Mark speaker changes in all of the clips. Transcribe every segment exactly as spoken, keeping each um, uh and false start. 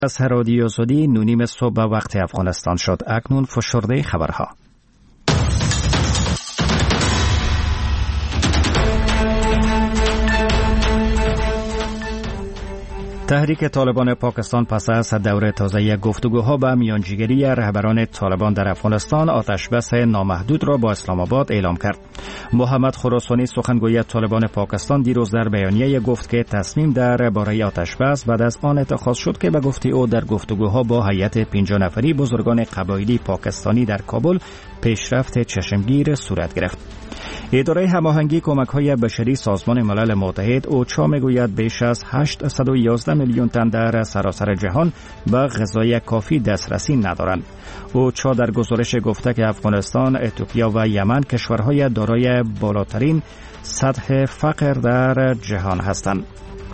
Speaker 1: از رادیو آزادی نونیم صبح وقت افغانستان شد. اکنون فشرده خبرها. تحریک طالبان پاکستان پس از دوره تازه گفتگوها به میانجیگری رهبران طالبان در افغانستان آتشبس نامحدود را با اسلام آباد اعلام کرد. محمد خراسانی سخنگوی طالبان پاکستان دیروز در بیانیه گفت که تصمیم در باره آتشبس بعد از آن اتخاذ شد که به گفته او در گفتگوها با هیئت پنجاه نفری بزرگان قبایلی پاکستانی در کابل پیشرفت چشمگیر صورت گرفت. اداره هماهنگی کمک‌های بشری سازمان ملل متحد اوچا میگوید بیش از هشتصد و یازده میلیون تن در سراسر جهان به غذای کافی دسترسی ندارند. اوچا در گزارش گفته که افغانستان، اتیوپیا و یمن کشورهای دارای بالاترین سطح فقر در جهان هستند.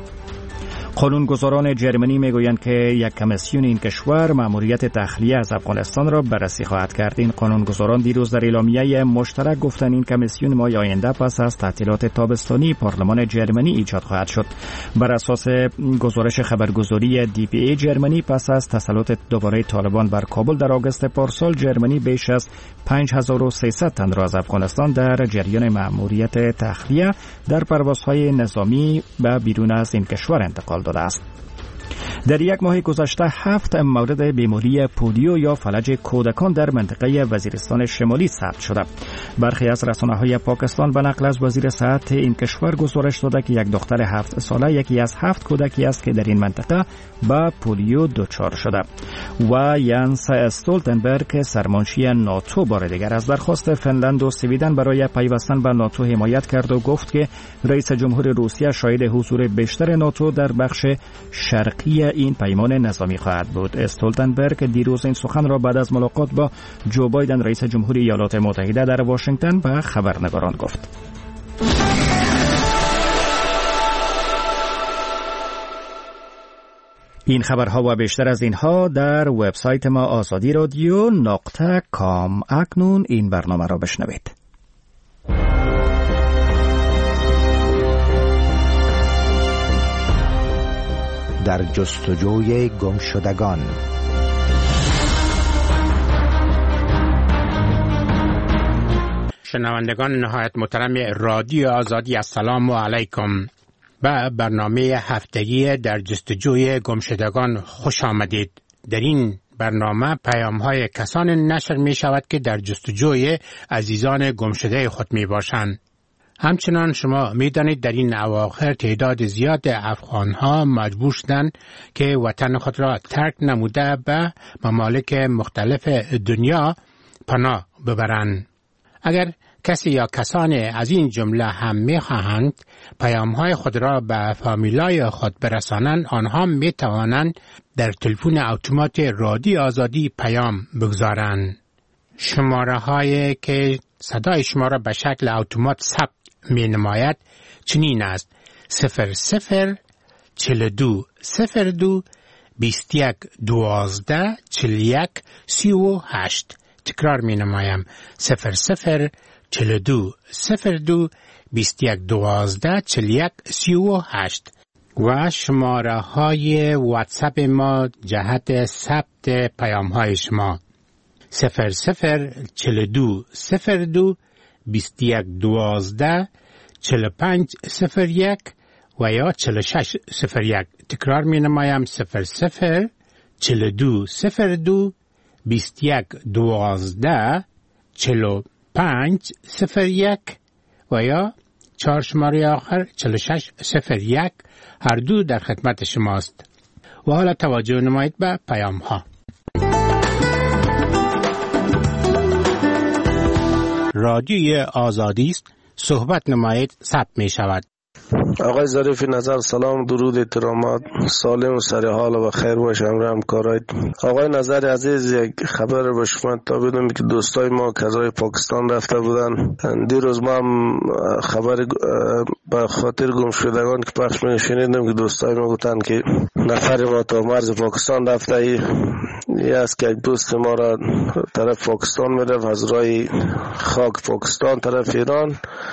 Speaker 1: قانونگذاران جرمنی میگویند که یک کمیسیون این کشور مأموریت تخلیه از افغانستان را بررسی خواهد کرد. این قانونگذاران دیروز در اعلامیه مشترک گفتند این کمیسیون ماه آینده پس از تعطیلات تابستانی پارلمان جرمنی ایجاد خواهد شد. بر اساس گزارش خبرگزاری دی پی ای جرمنی پس از تسلط دوباره طالبان بر کابل در آگوست پارسال، جرمنی بیش از پنج هزار و سیصد تن را از افغانستان در جریان مأموریت تخلیه در پروازهای نظامی به بیرون از این کشور انتقال داده است. در یک ماه گذشته هفت مورد بیماری پولیو یا فلج کودکان در منطقه وزیرستان شمالی ثبت شده. برخی از رسانه‌های پاکستان به نقل از وزیر صحت این کشور گزارش داده که یک دختر هفت ساله یکی از هفت کودکی است که در این منطقه با پولیو دچار شده. و یانس استولتنبرگ سرمنشی ناتو بار دیگر از درخواست فنلند و سویدن برای پیوستن به ناتو حمایت کرد و گفت که رئیس جمهور روسیه شاهد حضور بیشتر ناتو در بخش شرقی این پیمان نظامی خواهد بود. استولتنبرگ دیروز این سخن را بعد از ملاقات با جو بایدن رئیس جمهوری ایالات متحده در واشنگتن به خبرنگاران گفت. این خبرها و بیشتر از اینها در وبسایت ما آزادی رادیو نقطه کام. اکنون این برنامه را بشنوید.
Speaker 2: در جستجوی گمشدگان.
Speaker 3: شنوندگان نهایت محترم رادیو آزادی، السلام علیکم. به برنامه هفتگی در جستجوی گمشدگان خوش آمدید. در این برنامه پیام‌های کسان نشر می شود که در جستجوی عزیزان گمشده خود می باشند. همچنان شما می دانید در این اواخر تعداد زیاد افغان‌ها مجبور شدند که وطن خود را ترک نموده به ممالک مختلف دنیا پناه ببرند. اگر کسی یا کسان از این جمله هم می خواهند پیام‌های خود را به فامیلای خود برسانند، آنها می توانند در تلفن اتومات رادیو آزادی پیام بگذارند. شماره هایی که صدای شما را به شکل اتومات ثبت می نماید چنین است: صفر صفر چل دو صفر دو بیست یک دوازده چل یک سی و هشت. تکرار می نمایم: صفر صفر چل دو صفر دو بیست یک دوازده چل یک سی و هشت. و شماره های واتساپ ما جهت ثبت پیام های شما: صفر صفر چل دو صفر دو بیست یک دوازده چل پنج صفر یک و یا چل شش صفر یک. تکرار می نمایم: صفر صفر چل دو صفر دو بیست یک دوازده چل پنج صفر یک و یا چهار شماره آخر چل شش صفر یک. هر دو در خدمت شماست. و حالا توجه نمایید به پیام ها. رادیوی آزادی است، صحبت نمایید، ثبت می شود.
Speaker 4: آقای ظریف نظر، سلام، درود، احترامات، سالم و سر حال و خیر باشه همراه همکارایت. آقای نظر عزیز، یک خبر به شما تا بدم که دوستای ما کذای پاکستان رفته بودن. دیروز ما هم خبر به خاطر گم شدگان که پخش می شنیدم که دوستای ما گفتن که نفر ما تا مرز پاکستان رفته. ای یه است که یک دوست ما را طرف پاکستان می رفت، از رای خاک پاکستان طرف ایران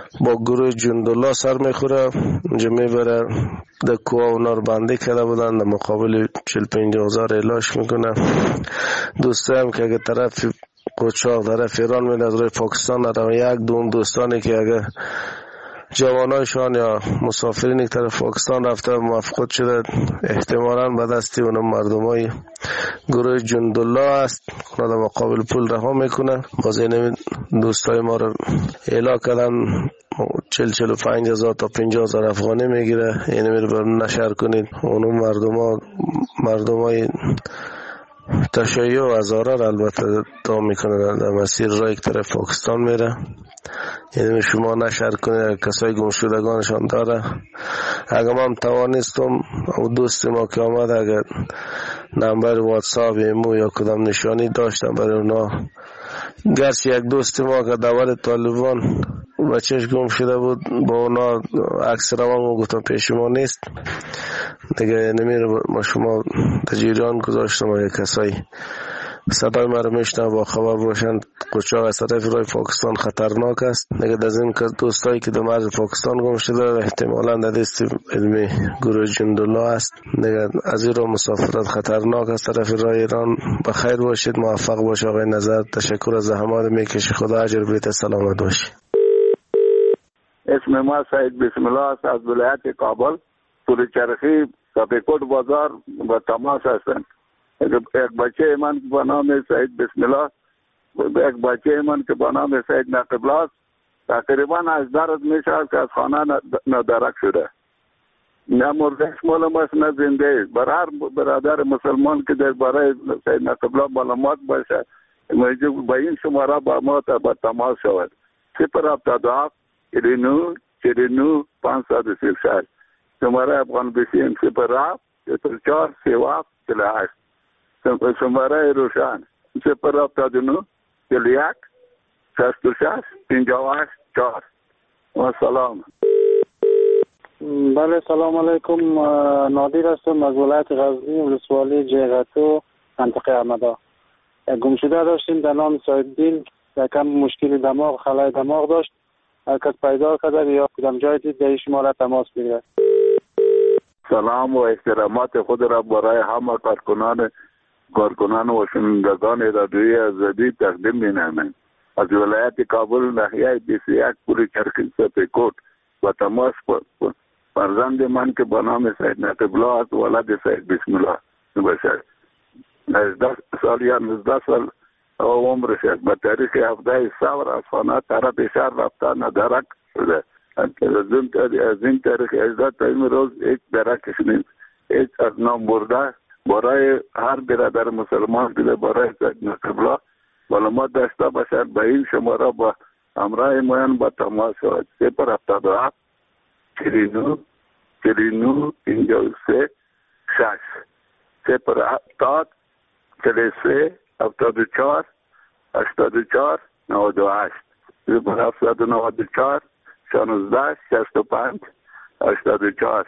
Speaker 4: با گروه جندالله سر میخوره. اونجا میبره در کوه اونا رو بندی کرده بودن، در مقابل چهل پنجاه هزار اعلاش میکنه. دوسته هم که اگه طرف قاچاق طرف ایران میده از روی پاکستان رو، یک دون دوستانی که اگه جوانایشان یا مسافرین یک طرف پاکستان رفته موفقات شده، احتمالاً به دستی اونم مردمای گروه جندالله است، اونا در مقابل پول رها میکنن. باز این دوستای ما رو اعلا کردن چل چل و پنج هزار تا پنجاه هزار افغانی میگیره. یعنی میره برون نشر کنید. اونم مردم مردمای تشیع و هزاره را البته تا میکنه در مسیر را یک طرف پاکستان میره. یعنی شما نشر کنید کسای گم شدگانشان داره. اگر من توانستم او دوست ما که آمد اگر نمبر واتساپ ایمو یا کدام نشانی داشتم برای اونا، گرچه یک دوست ما که دور طالبان بچهش گم شده بود با اونا عکس روان گفتم پیش ما نیست دیگه، نمیره ما شما تجیران گذاشتم و یک کسایی صدای ما رو میشنه با خبر باشند قاچاق از طرف رای پاکستان خطرناک است دیگه. از این دوستایی که در مرز پاکستان گم شده احتمالاً در دست علمی گروه جندالله است دیگه. از این رو مسافرت خطرناک است طرف رای ایران. بخیر باشید، موفق باشه آقای نظر. تشکر از زحمات میکشی، خدا اجر بیت، سلامت باشی.
Speaker 5: اسم ما سید بسم الله است، از ولایت کابل، پول چرخی، سپیکوت بازار و تماس هستند. یک بچه من به نام سید بسم الله، یک بچه من که به نام سید نقیب الله تقریبا از درد میشه که از خانه ندرک شده. نه مردهش مال ماست نه زنده. برای هر برادر مسلمان که در برای سید نقیب الله معلومات باشه به این شماره با ما با تماس شود. صفر هفتاد و هفت چهل و نه چهل و نه پانصد و سی و شش. شماره افغان بسیم صفر هفت صفر چهار سی و هفت چهل و هشت. شماره روشن صفر هفتاد و نه چهل و یک شصت و شش پنجاه و هشت چهار. و سلام.
Speaker 6: بله سلام علیکم. نادر هستم از ولایت غزنی، ولسوالی جیغتو، منطقه احمدا. گم شده داشتیم در نام سایدین، یکم مشکل دماغ، خلای دماغ داشت. هر کس پیدا کرده یا کدام جای دید در شماره تماس بگیرد.
Speaker 5: سلام و احترامات خود را برای همه کارکنان کارکنان و شنوندگان رادیویی آزادی تقدیم می‌نمایم. از ولایت کابل ناحیه بیست و یک پول چرخی سپیکوت و تماس فرزند من که به نام سید نقیب الله است، ولد سید بسم الله باشد. نوزده سال یا نوزده سال عمرش است. به تاریخ هفده سور از خانه طرف شهر رفته ندرک شده. از این تاریخ هجده تا این روز هیچ درکش نیست. هیچ از نام برده برای هر برادر مسلمان که برای سید نقیب الله معلومات داشته باشد به این شماره با همراه موین با تماس شود. صفر هفتاد و هفت چهل و نه چهل و نه پنجاه و سه شش. صفر هفتاد چهل و سه هفتاد و چهار هشتاد و چهار نود و هشت. صفر هفتاد و نود و چهار شانزده شصت و پنج هشتاد و چهار.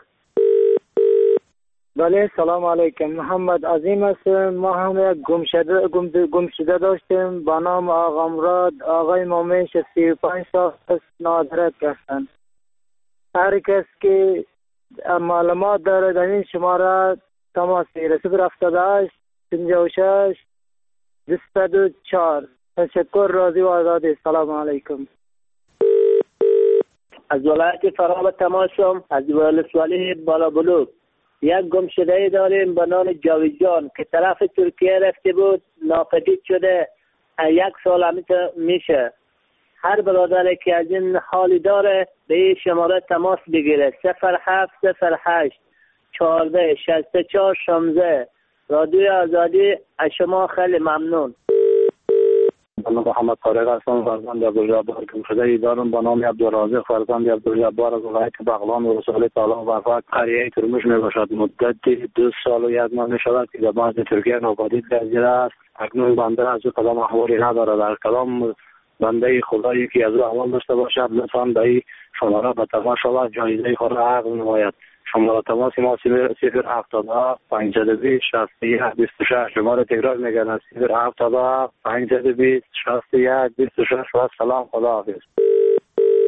Speaker 6: بله سلام علیکم. محمد عظیم هستم. ما هم یک گم شده گم گم شده داشتیم با نام آقا مراد. آقای مومنش سی و پنج سال است، نادرک هستند. هر کس که معلومات داره در این شماره تماس بگیره. صفر هفتاد و هشت پنجاه و شش بیست و چهار. تشکر، راضی و آزادی. سلام علیکم.
Speaker 7: از ولایت فراب تماس شدم، از ولسوالی بالا بلوک. یک گم شده داریم به نام جاوید جان که طرف ترکیه رفته بود، ناپدید شده. یک سال همیشه میشه. هر برادر که از این حالی داره به این شماره تماس بگیره. صفر هفت صفر هشت چهارده شصت و چهار شانزده. رادیوی آزادی از شما خیلی ممنون.
Speaker 6: من محمد طارق هستم، فرزند عبدالجبار گم شده دارم به نام عبدالرازق، فرزند عبدالجبار از ولایت بغلان و رسول تعالی وفات. قریه ترمش می باشد. مدت دو سال و یک ماه می شود که در بعض ترکیه ناپدید گردیده است. اکنون بنده از او کدام احوالی نداره. در کلام بنده خدایی که از او احوال داشته باشد لطفاً به این شماره به تماس شود، جایزه خود را عقد نماید. شماره تماس ما صفر هفتاد و هفت پانصد و بیست شصت و یک بیست و شش. شماره تکرار میگن صفر هفتاد و هفت پانصد و بیست شصت و یک بیست و شش. و سلام، خدا حافظ.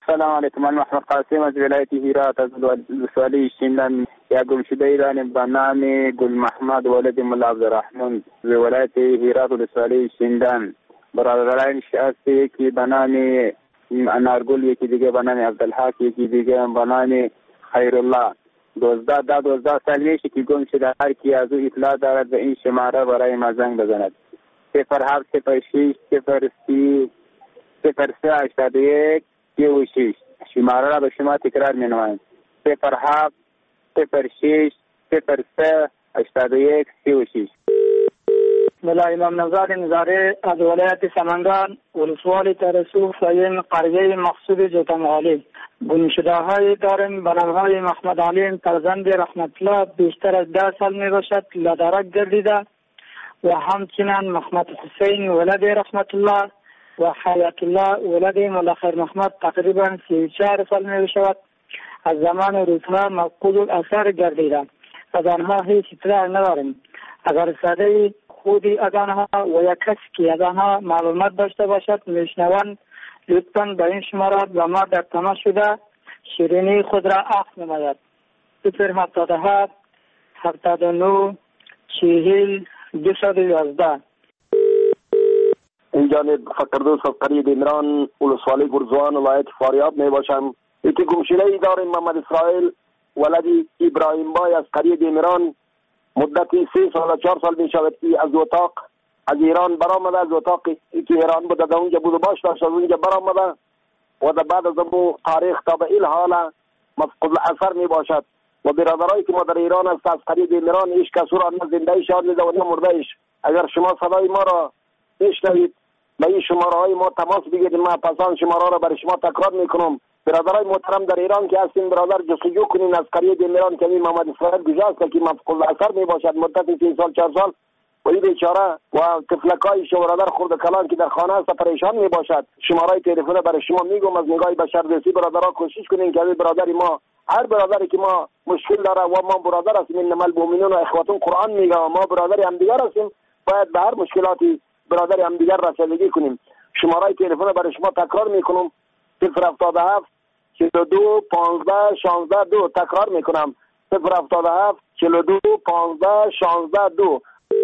Speaker 6: سلام علیکم. من محمد قاسم از ولایت هرات از ولسوالی شینلند. یک گمشده ای داریم به نام گل محمد ولد ملا عبدالرحمن از ولایت هرات ولسوالی شینلند. برادرانش هست، یکی به نام انارگل، یکی دیگه به نام عبدالحق، یکی دیگه به نام خیرالله. دوزده ده دوزده سال میشه که گم شده. هر کی از او اطلاع دارد به این شماره برای ما زنگ بزند. صفر هفت صفر شش صفر سی صفر سه هشتاد و یک سی و شش. شماره را به شما تکرار می نمایم: صفر هفت صفر شش صفر سه هشتاد و یک سی و شش.
Speaker 8: ملا امام نوزاد نظاره از ولایت سمنگان ولسوالی ترسو فایم قریه مقصود جوتمغالی. گمشده های داریم به نامهای محمد علیم فرزند رحمت الله بیشتر از ده سال می باشد لدرک گردیده، و همچنین محمد حسین ولد رحمت الله و حیات الله ولد ملا خیر محمد تقریبا سی و چهار سال می باشد. از زمان روزها مفقود الاثر گردیده. از آنها هیچ اطلاع نداریم. اگر صدای خودی از آنها و یک کسی که از آنها معلومات داشته باشد میشنوند، لطفاً به این شماره با ما در تماس شده شیرینی خود را عفو نماید. صفر هفتاد و هفت هفتاد و نه چهل دویست و یازده.
Speaker 9: این جانب فقردوس از قریه دیمران ولسوالی گرزوان ولایت فاریاب می باشم. یکی گمشده ای داریم محمد اسرائیل ولدی ابراهیم بای از قریه دیمران. مدتی سه سال و چهار سال می شود که از اتاق از ایران برآمده. از اتاقی که ایران بوده در اونجا بود و باش داشت، از اونجا برآمده و در بعد از امو تاریخ تا به این حال مفقود الاثر می باشد. و برادرایی که ما در ایران است از قریه دیمران هیچ کس او را نه زنده شان میده و نه مرده ایش. اگر شما صدای ما را بشنوید به این شماره های ما تماس بگیرید. ما پسان شماره را برای شما تکرار میکنم. برادرای محترم در ایران که هستین، برادر جستجو کنین از قریه دیمران که این محمد اسرائیل گذشته که مفقود الاثر می باشد مدت سه سال چهار سال و این بیچاره و طفلکای شو برادر خرد کلان که در خانه است پریشان می باشد. شماره تلفن برای شما میگم. از نگاه بشردوستی برادرها کوشش کنین که برادری ما، هر برادری که ما مشکل داره و ما برادر هستیم، انما المؤمنون و اخواتون قرآن میگه و ما برادر هم دیگر هستیم، باید به هر مشکلاتی برادر هم دیگر رسیدگی کنیم. شماره تلفن برای شما تکرار میکنم: صفر هفتاد و هفت چهل و دو پانزده شانزده دو. تکرار میکنم: صفر هفتاد و هفت چهل و دو پانزده شانزده دو.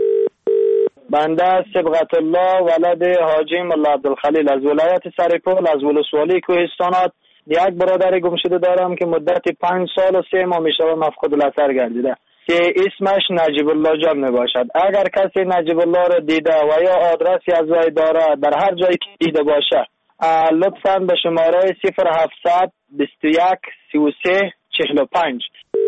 Speaker 8: بنده صبغت الله ولد حاجی ملا عبدالخلیل از ولایت سرپل از ولسوالی کوهستانات یک برادر گمشده دارم که مدت پنج سال و سه ماه میشه مفقود الاثر گردیده که اسمش نجیب الله جان می باشد. اگر کسی نجیب الله را دیده و یا آدرسی از وی داره در هر جایی که دیده باشه، لطفاً به شماره صفر هفتصد بیست و یک سی و سه چهل و پنج.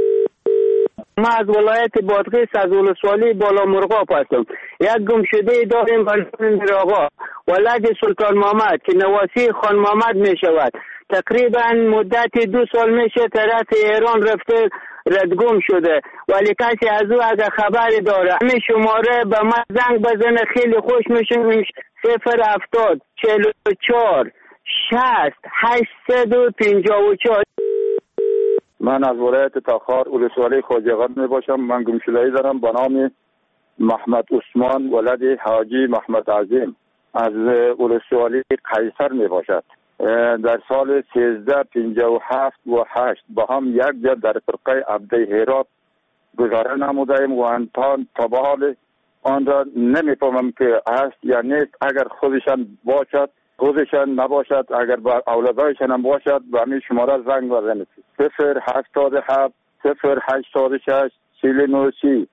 Speaker 10: ما از ولایت بادغیس از ولسوالی بالا مرغاب هستم. یک گمشده داریم به نام آقا ولد سلطان محمد که نواسی خان محمد می شود. تقریبا مدت دو سال میشه طرف ایران رفته ردگم شده، ولی کسی از او اگر خبری داره همین شماره به من زنگ بزنه خیلی خوش میشه. صفر هفتاد چهل و چهار شصت هشتصد و پنجاه و چهار.
Speaker 11: من از ولایت تاخار ولسوالی خواجه‌آباد می باشم. من گمشده‌ای دارم به نام محمد عثمان ولد حاجی محمد عظیم از ولسوالی قیصر می باشد. در سال سیزده پنجاه و هفت و هشت با هم یک جا در فرقه عبده هرات گذاره نمودیم و انتان تا به حال آن را نمیفهمم که هست یا نیست. اگر خودشان باشد خودشان نباشد، اگر با اولادایشان هم باشد به همین شماره زنگ بزنید: صفر هفتاد و هفت صفر هشتاد و شش چهل و نه سی.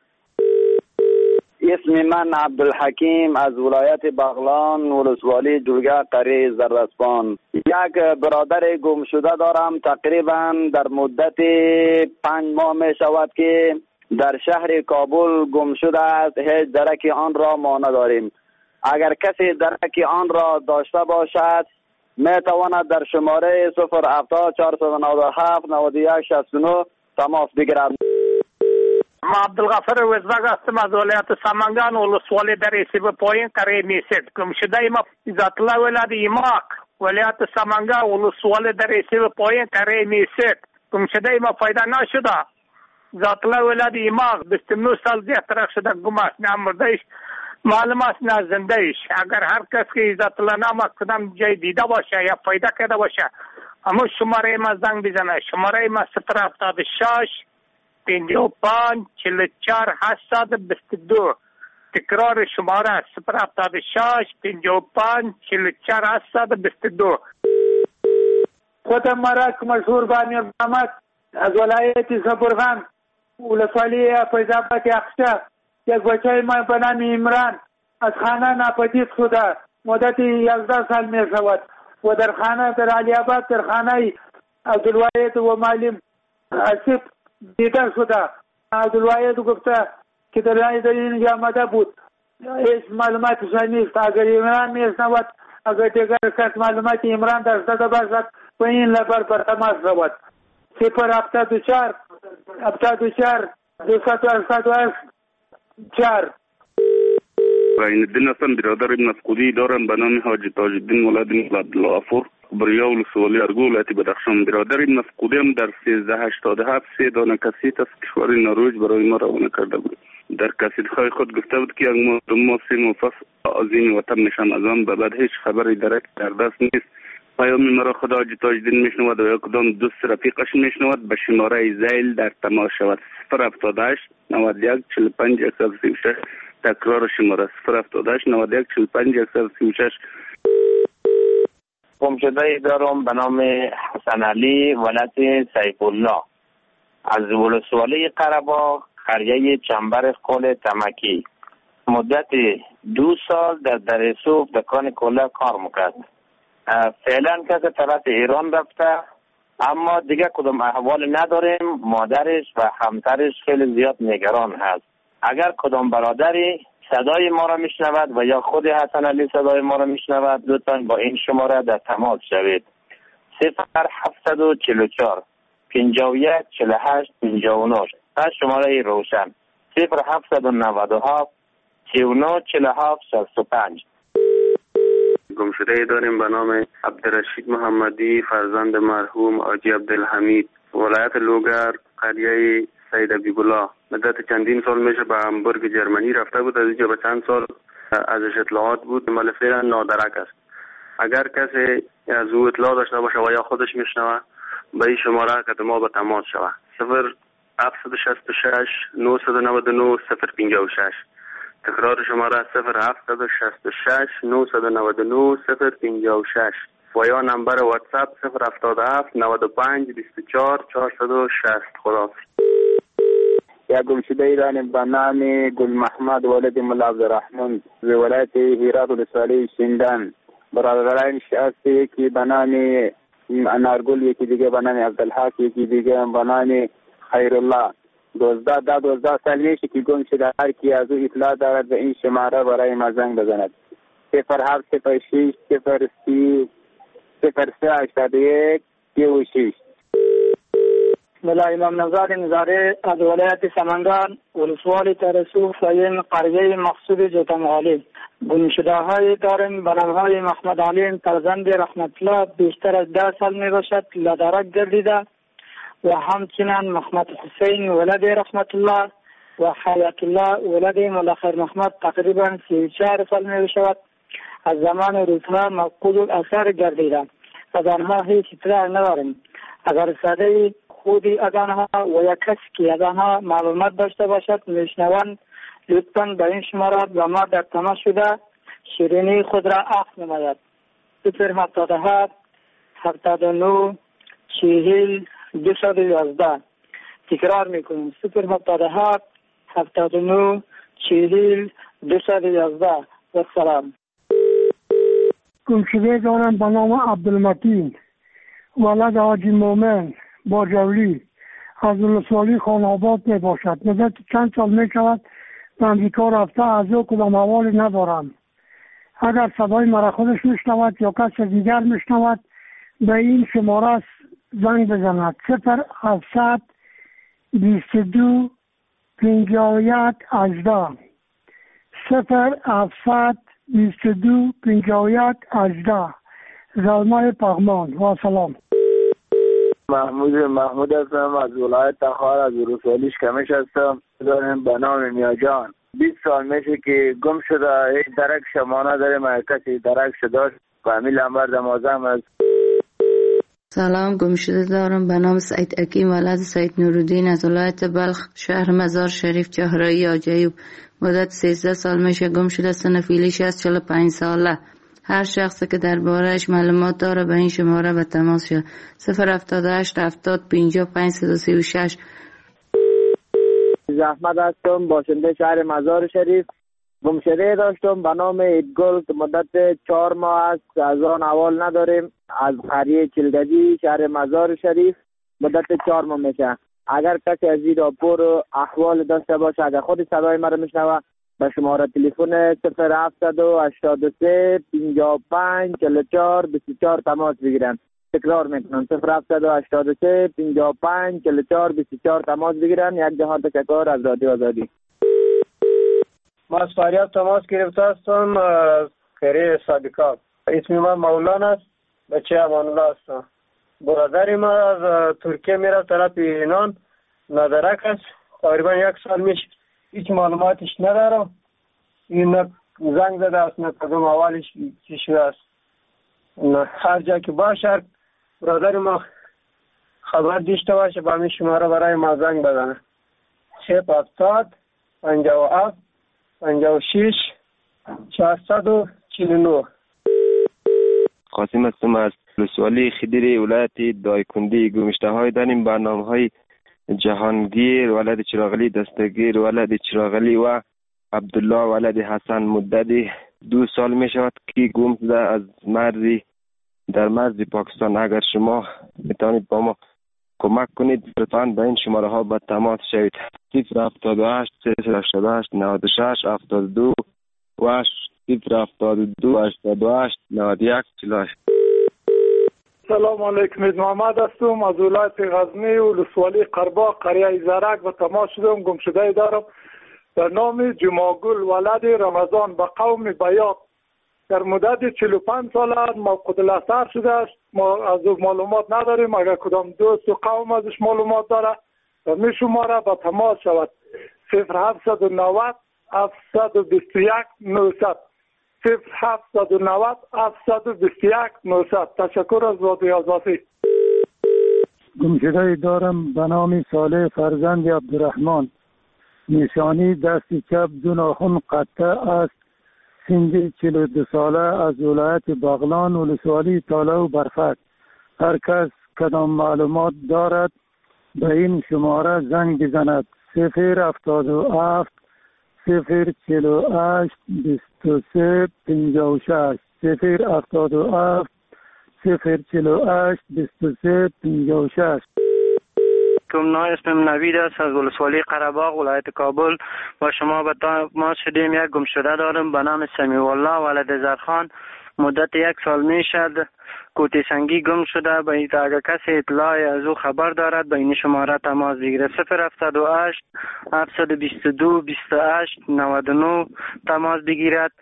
Speaker 6: اسم من عبدالحکیم از ولایت بغلان ولسوالی جلگه قریه زرسپان. یک برادر گم شده دارم تقریبا در مدت پنج ماه می شود که در شهر کابل گم شده است. هیچ درک آن را ما نداریم. اگر کسی درک آن را داشته باشد می تواند در شماره صفر هفتاد چهارصد و نود و هفت نود و یک شصت و نه تماس بگیرد.
Speaker 12: ما عبدالغفر وزبگ هستم از ولایت سمنگان ولسوالی در اسیب پایین قریه میسید. گمشده ما ذات الله ولد ایماق ولایت سمنگان ولسوالی در اسیب پایین قریه میسید. گمشده ما پیدا نشده. ذات الله ولد ایماق بیست و نه سال دیگه ترک شده گم است. نه مرده ایش معلوم است نه زنده ایش. اگر هر کس که ذات الله نام کدام جای دیده باشه یا پیدا کرده باشه اما شماره ما زنگ بزنه. شماره ما صفر هفتاد و شش پنجاه و پنج چهل و چهار هشتصد و بیست و دو. تکرار شماره صفر هفتاد و شش پنجاه و پنج چهل و چهار هشتصد و بیست و دو.
Speaker 8: خودم مرک مشهور بانی محمد از ولایت زبرغان ولسوالی فیض‌آباد اقصی. یک بچه ما به نام عمران از خانه ناپدید شده مدت یازده سال می شود و در خانه در علی آباد در خانه عبدالواحد و معلم آصف دیده شده. عبدالواحد گفته که در اینجا آمده بود، هیچ معلوماتش نیست. اگر عمران میشنود، اگر دیگر کس معلومات عمران داشته باشد و این لبر بر تماس شود. صفر هفتاد و چهار هفتاد و چهار دویست و هشتاد و هشت چهار.
Speaker 13: این الدین هستم، برادر ابن مفقودی دارم به نام حاجی تاج الدین ولد عبدالغفور، بریا ولسوالی ارگو ولایت بدخشان. برادر ابن مفقودی هم در سیزده هشتاد و هفت سه دانه کسیت از کشور نروژ برای ما روانه کرده بود. در کسیت‌های خود گفته بود که یک ماه دو ماه سه ماه پس عظیم وطن نشان از آن به بعد هیچ خبری درک در دست نیست. پیام مرا خدا حاجی تاج الدین میشنود و یا کدام دوست رفیقش میشنود به شماره زیل در تماس شود. صفر هفتاد و هشت نود و یک چهل و پنج صد و سی و شش. تکرار شماره صفر هفتاد و هشت نود و یک چهل و پنج صد و سی و شش.
Speaker 14: گمشده دارم به نام حسن علی ولد سیف الله از ولسوالی قره‌باغ قریه چنبر قل تمکی. مدت دو سال در درسوف دکان کلا کار میکرد. فعلا که طرف ایران رفته، اما دیگه کدام احوال نداریم. مادرش و همسرش خیلی زیاد نگران هست. اگر کدام برادری صدای ما را میشنود و یا خود حسن علی صدای ما را میشنود، لطفاً با این شماره در تماس شوید. صفر هفتصد و چهل و چهار پنجاه و یک چهل و هشت پنجاه و نه. از شماره روشن صفر هفتصد و نود و هفت سی و نه چهل و هفت شصت و پنج.
Speaker 13: گمشده داریم به نام عبدالرشید محمدی فرزند مرحوم حاجی عبدالحمید، ولایت لوگر، قریه سید ابی‌الله. مدت چندین سال میشه به همبورگ جرمنی رفته بود. از اینجا به چند سال ازش اطلاعات بود، ولی فعلا نادرک است. اگر کسی از او اطلاع داشته باشه و یا خودش میشنوه، به این شماره که ما به تماس شود. صفر هفتصد و شصت و شش نهصد و نود و نه صفر پنجاه و شش. تکرار شماره صفر هفتصد و شصت و شش نهصد و نود و نه صفر پنجاه و شش و یا نمبر واتساپ صفر هفتاد و هفت نود و پنج بیست و چهار چهارصد و شصت. خدا
Speaker 6: یا گمشده ایران به نام گل محمد ولد ملا عبدالرحمن ز ولایت هرات ولسوالی شندان. برادرانش هست، یکی به نام انارگل، یکی دیگه به نام عبدالحق، یکی دیگه به نام خیرالله. دوزده ده دوزده سال میشه که گم شده. هر کی از او اطلاع دارد به این شماره برای ما زنگ بزند. صفر هفت صفر شش صفر سی صفر سه هشتاد و یک سی و شش.
Speaker 8: ملا امام نزار نزاره از ولایت سمنگان ولسوالی ترسوف این قریه مقصود جوتمغالی. گمشده های داریم به نامهای محمد علی فرزند رحمت الله بیشتر از ده سال می باشد لدرک گردیده و همچنین محمد حسین ولد رحمت الله و حیات الله ولد ملاخر محمد تقریبا سی و چهار سال می باشد. از زمان روزها مفقود الاثر گردیده. از آنها هیچ اطلاع نداریم. اگر صدای خودی از آنها و یا کسی که از آنها معلومات داشته باشد میشنوند، لطفاً به این شماره با ما در تماس شده شیرینی خود را عفو نماید. صفر هفتاد و هفت هفتاد و نه چهل دویست و یازده. تکرار میکنیم صفر هفتاد و هفت هفتاد و نه چهل دویست و یازده. و سلام.
Speaker 15: گمشده دارم به نام عبدالمتین ولد حاجی مومن با جولی از ولسوالی خان‌آباد می باشد. مدت چند سال می شود به امریکا رفته. از او کدام حوالی ندارم. اگر صدای مرا خودش میشنود یا کس دیگر میشنود، به این شماره زنگ بزند. صفر هفتصد بیست و دو پنجاه و یک هجده. صفر هفتصد بیست و دو پنجاه و یک هجده. زلمه پغمان. و سلام.
Speaker 6: محمود محمود هستم از ولایت تخار از ولسوالی شکمش هستم. دارم به نام میاجان. بیست سال میشه که گم شده. هیچ درک شما نداریم. کسی درک شده و همین لنبر دمازم است.
Speaker 16: سلام، گمشده دارم به نام سعید حکیم ولد سعید نورالدین از ولایت بلخ، شهر مزار شریف، چهارراه آجایب. مدت سیزده سال میشه گم شده. سن فعلیش از چهل و پنج ساله. هر شخصی که درباره‌اش معلومات داره به این شماره به تماس شد. صفر هفتاد و هشت هفتاد پنجاه و پنج صد و سی و شش.
Speaker 7: احمد هستم، باشنده شهر مزار شریف. گمشده داشتم به نام ایدگل که مدت چهار ماه است از آن احوال نداریم. از قریه چلگدی شهر مزار شریف مدت چهار ماه میشه. اگر کسی از این راپور احوال داشته باشه، اگر خود صدای مرا میشنوه، به شماره تلفن صفر هفتصد و هشتاد و سه پنجاه و پنج چهل و چهار بیست و چهار تماس بگیرن. تکرار میکنم صفر هفتصد و هشتاد و سه پنجاه و پنج چهل و چهار بیست و چهار تماس بگیرن. یک جهان تشکر از رادیو آزادی.
Speaker 17: ما از فریاد تماس گرفته هستم از قریه صادقات. اسم من مولانا است، بچه امان الله هستم. برادر ما از ترکیه میره طرف ایران، ندرک است. تقریبا یک سال میشه هیچ معلوماتش ندارم. این نه زنگ زده است نه کدوم اولش چی شده است. هر جا که باشه برادر ما خبر داشته باشه با همین شماره برای ما زنگ بزنه. صفر هفتاد پنجاه و هفت پنجاه و شش چهارصد و چهل و نه.
Speaker 18: قاسم هستم از ولسوالی خدیری ولایت دایکندی. گمشته های داریم برنامه های جهانگیر ولد چراغلی، دستگیر ولد چراغلی و عبدالله ولد حسن. مدت دو سال می شود که گم شده از مرزی در مرز پاکستان. اگر شما میتونید با ما کمک کنید لطفاً به این شماره ها با تماس شوید. صفر هفتاد و هشت صفر هشتاد و هشت نود و شش هفتاد و دو و صفر هفتاد و دو هشتاد و هشت نود و یک چهل و هشت.
Speaker 19: سلام علیکم، محمد هستم از ولایت غزنی ولسوالی قرباق قریه زرک و تماس شدم. گمشده دارم به نام جماگل ولد رمضان به قوم بیاق. در مدت چهل و پنج سال موقوت الاثر شده است. ما از او معلومات نداریم. اگر کدام دوست و قوم ازش معلومات داره و می شماره با تماس شود. صفر هفتصد و نود هفتصد و بیست و یک نهصد صفر هفتصد و نود هفتصد و بیست و یک نهصد. تشکر از رادیو آزادی.
Speaker 15: گمشده دارم به نام صالح فرزند عبدالرحمن. نشانی دست چپ دو ناخن قطع است. سن چهل و دو ساله از ولایت بغلان ولسوالی تالا و برفک. هر کس کدام معلومات دارد به این شماره زنگ بزند. صفر هفتاد و هفت صفر چهل و هشت بیست و سه پنجاه و شش صفر هفتاد و هفت صفر چهل و هشت بیست و سه پنجاه و شش.
Speaker 20: کم نای اسمم نوید است از ولسوالی قره‌باغ ولایت کابل. با شما به تماس شدیم. یک گمشده دارم به نام سمیع الله ولد زرخان. مدت یک سال می شد کوتی سنگی گم شده. به این اگر کسی اطلاعی از او خبر دارد به این شماره تماس بگیره. صفر هفتاد و هشت هفتصد و بیست و دو بیست و هشت نود و نه تماس بگیرد.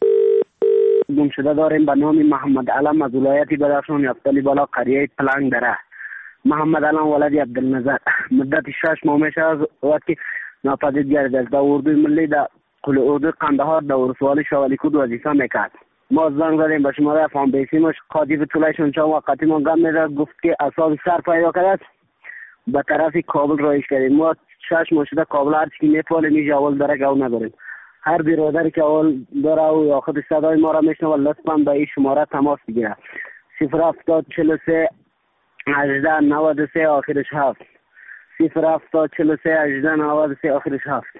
Speaker 10: گمشده داریم به نام محمد علم از ولایت بدخشان یفتلی بالا قریه پلنگ دره. محمد علم ولد عبدالنظر. مدت شش ماه میشه از وقتی ناپدید گردید است. در اردوی ملی در قل اردوی قندهار در ولسوالی شوالی کود وظیفه میکرد. ما زنگ زدیم به شماره افغان بیسیمش قاطی طولایشون چند وقتی ما گم میده گفت که اصاب سر پیدا کرد به طرف کابل رایش کردیم. ما شش ماه شده کابل هر چی میپاله میشه اول داره که اول نداریم. هر برادری که اول داره و یا خود صدای ما را میشنوه لطفا به این شماره تماس بگیره. صفر هفتاد چهل و سه هجده نود و سه آخرش هفت صفر هفتاد چهل و سه هجده نود و سه آخرش هفت.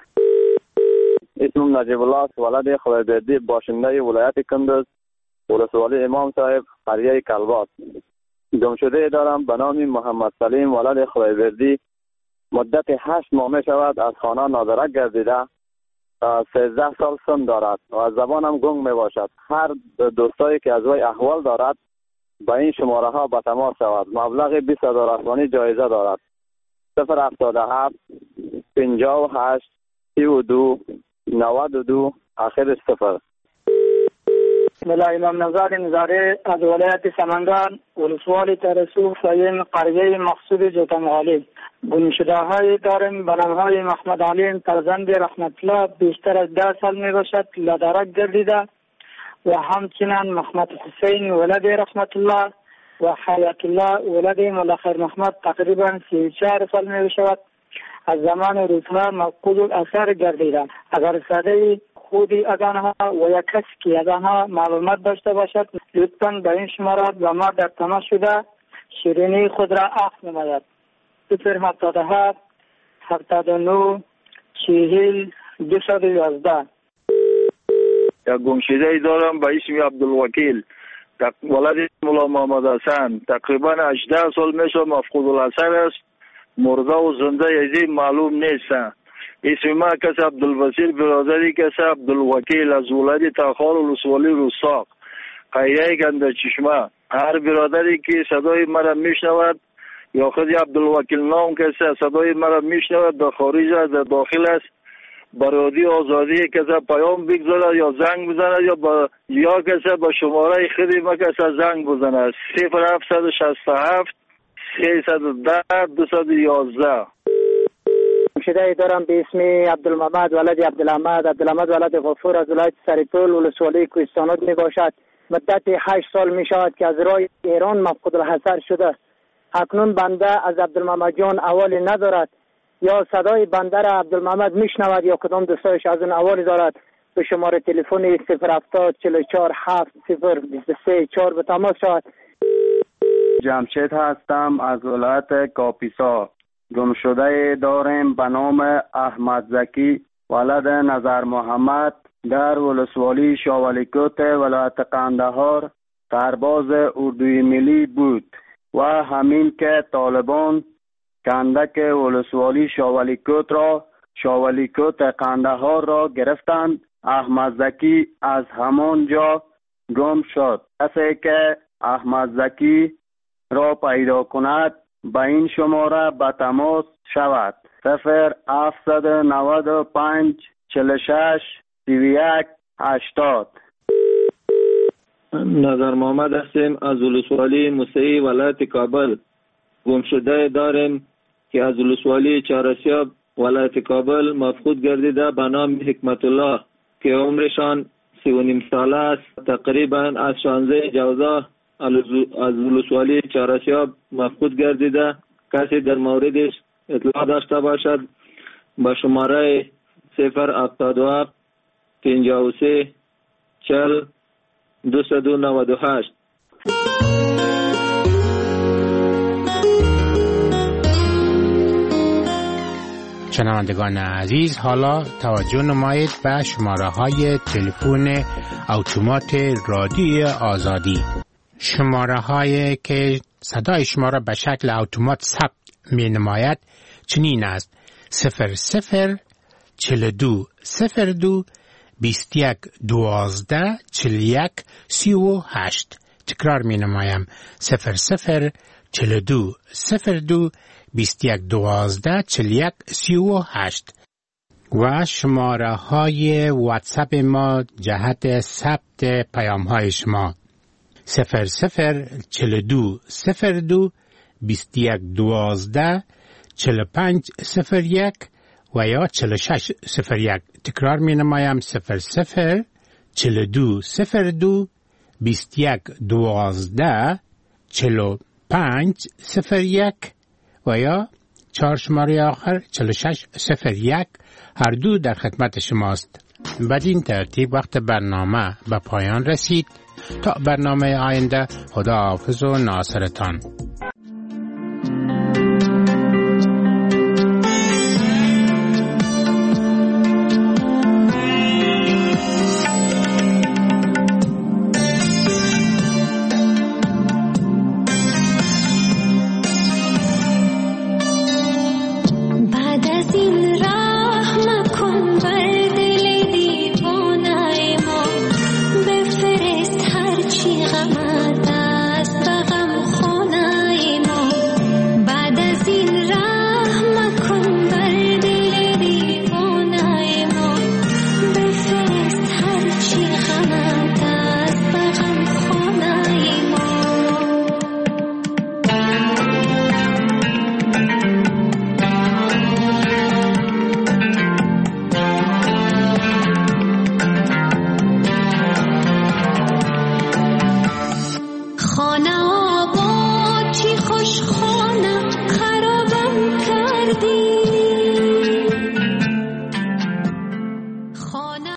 Speaker 21: اسمم نجیب الله است ولد خدایبردی باشنده ولایت کندز ولسوالی امام صاحب قریه کلبات. گمشده دارم به نام محمد سلیم ولد خدایبردی. مدت هشت ماه می شود از خانه نادرک گردیده. سیزده سال سن دارد و از زبانم گنگ می باشد. هر دوستایی که از وی احوال دارد با این شماره ها با تماس شود. مبلغ بیست هزار افغانی جایزه دارد. صفر هفتاد و هفت پنجاه و هشت سی و دو نود و دو آخرش صفر.
Speaker 8: بسم الله امام نزار نزاره از ولایت سمنگان ولسوالی ترسو فیم قریه مقصود جوتن عالی. گمشده های داریم به نام های محمد علیم فرزند رحمت الله. بیشتر از ده سال می باشد لدرک گردیده و همچنین محمد حسین ولد رحمت الله و حیات الله ولد مولا خیر محمد تقریبا سی و چهار سال می شود. از زمان روزها مفقود الاثر گردیدند. اگر صدای خودی از آنها و یا کسی که از آنها معلومات داشته باشد لطفاً به این شماره و ما در تماس شده شیرینی خود را عفو نماید. صفر هفتاد و هفت هفتاد و نه چهل دویست و یازده.
Speaker 11: یک گمشده ای دارم به اسم عبدالوکیل ولد مولا محمد حسن، تقریبا هجده سال میشه، مفقود الاثر است، مرده و زنده یزی معلوم نیست. اسم ما کس عبدالبصیر برادری کس عبدالوکیل از ولد تاخار ولسوالی روساق قریه گنده چشمه. هر برادری که صدای مرا میشنود یا خود عبدالوکیل نام کسی صدای مرا میشنود در خارج است در داخل است برادی آزادی کسی پیام بگذارد یا زنگ بزند یا با یا کسی با شماره خودی ما کسی زنگ بزند صفر هفتصد و شصت و هفت سیصد و ده دویست و یازده.
Speaker 8: گمشده دارم به اسم عبدالمحمد ولد عبدالحمد عبدالحمد ولد غفور از ولایت سرپل ولسوالی کوهستانات می باشد. مدت هشت سال می شود که از راه ایران مفقود الحضر شده. اکنون بنده از عبدالمحمد جان اوالی ندارد، یا صدای بنده را عبدالمحمد میشنود یا کدام دوستایش از اون اوالی دارد. به شماره تلفن صفر هفتاد چهل و چهار هفت صفر بیست و سه چهار به تماس شود.
Speaker 1: جمشید هستم از ولایت کاپیسا. گمشده داریم به نام احمد زکی ولد نظر محمد در ولسوالی شاولیکوت ولایت قندهار سرباز اردوی ملی بود و همین که طالبان کندک ولسوالی شاولیکوت را شاولیکوت قندهار را گرفتند. احمد زکی از همان جا گم شد. کسی که احمد زکی را پیدا کند به این شماره به تماس شود صفر هفتصد و نود و پنج چهل و شش سی و یک هشتاد.
Speaker 22: نظر محمد هستیم از ولسوالی موسعی ولایت کابل. گمشده داریم که از ولسوالی چهارسیاب ولایت کابل مفقود گردیده به نام حکمت الله که عمرشان سی و نیم ساله است. تقریبا از شانزده جوزا از ولسوالی چهارسیاب مفقود گردیده. کسی در موردش اطلاع داشته باشد با شماره صفر هفتاد و هفت پنجاه و سه چهل دویست و نود و هشت.
Speaker 3: شنوندگان عزیز، حالا توجه نمایید به شماره های تلفن اتومات رادیوی آزادی. شماره هایی که صدای شما را به شکل اتومات ثبت می نماید چنین است: صفر صفر چهل و دو صفر دو بیست و یک دوازده چهل و یک سی و هشت. تکرار می نمایم: صفر صفر چهل و دو صفر دو بیست و یک دوازده چهل و یک سی و هشت. و شماره های واتساپ ما جهت ثبت پیام های شما: صفر صفر چهل و دو صفر دو بیست و یک دوازده چهل و پنج صفر یک و یا چهل و شش صفر یک. تکرار می نمایم: صفر صفر چهل و دو صفر دو بیست و یک دوازده چهل و پنج صفر یک و یا چهار شماره آخر چهل و شش صفر یک. هر دو در خدمت شماست. بدین ترتیب وقت برنامه به پایان رسید. تا برنامه آینده، خدا حافظ و ناصرتان.